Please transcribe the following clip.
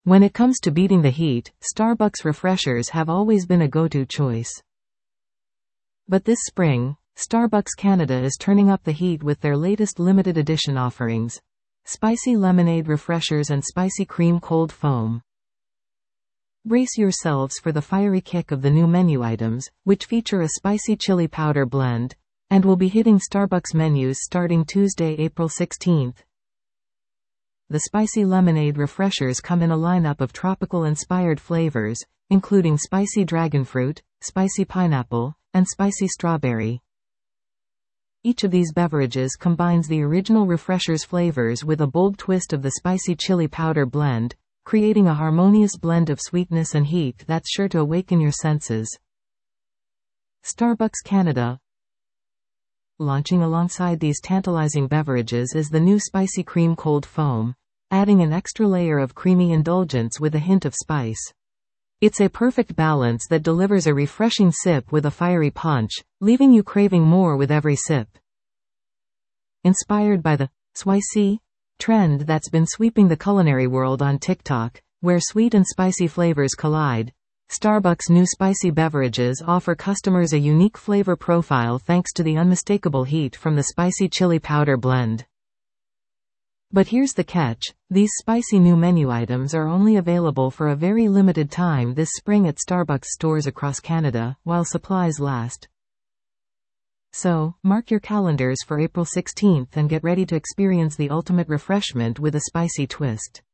When it comes to beating the heat, Starbucks refreshers have always been a go-to choice. But this spring, Starbucks Canada is turning up the heat with their latest limited edition offerings: spicy lemonade refreshers and spicy cream cold foam. Brace yourselves for the fiery kick of the new menu items, which feature a spicy chili powder blend, and will be hitting Starbucks menus starting Tuesday, April 16th. The spicy lemonade refreshers come in a lineup of tropical-inspired flavors, including spicy dragonfruit, spicy pineapple, and spicy strawberry. Each of these beverages combines the original refreshers' flavors with a bold twist of the spicy chili powder blend, creating a harmonious blend of sweetness and heat that's sure to awaken your senses. Starbucks Canada. Launching alongside these tantalizing beverages is the new spicy cream cold foam, adding an extra layer of creamy indulgence with a hint of spice. It's a perfect balance that delivers a refreshing sip with a fiery punch, leaving you craving more with every sip. Inspired by the spicy trend that's been sweeping the culinary world on TikTok, where sweet and spicy flavors collide, Starbucks' new spicy beverages offer customers a unique flavor profile thanks to the unmistakable heat from the spicy chili powder blend. But here's the catch: these spicy new menu items are only available for a very limited time this spring at Starbucks stores across Canada, while supplies last. So, mark your calendars for April 16th and get ready to experience the ultimate refreshment with a spicy twist.